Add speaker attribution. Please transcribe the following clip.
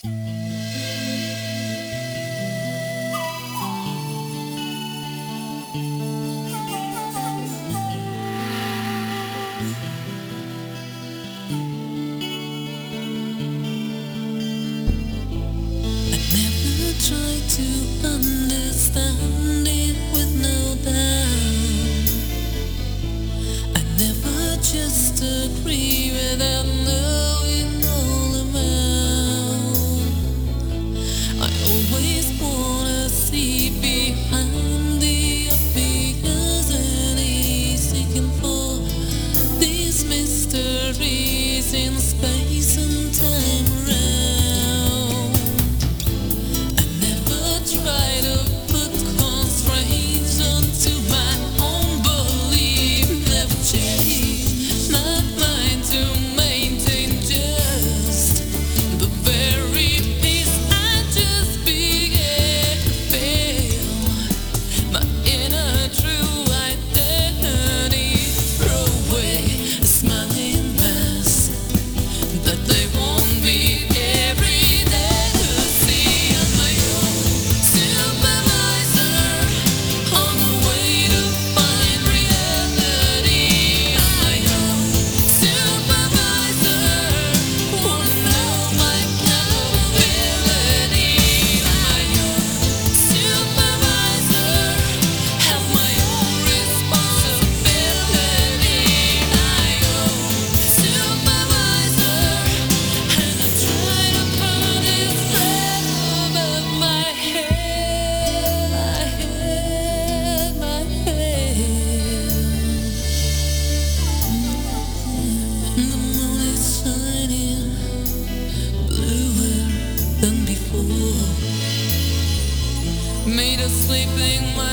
Speaker 1: Try to understand it with no doubt. I never just agree without knowing all about. I always wanna see behind the obvious and he's seeking for these mysteries in space and time around. Try to put constraints onto my own belief. Never change my mind to maintain just the very peace I just began to feel. My inner true identity. Throw away a smiling mask that they won't be every day to see on my own. Supervisor on the way to find reality. I am supervisor, wanna know my capability. I am supervisor, have my own responsibility. I am supervisor, and I try to put this thread above my head, my head. The moon is shining bluer than before. Made a sleeping my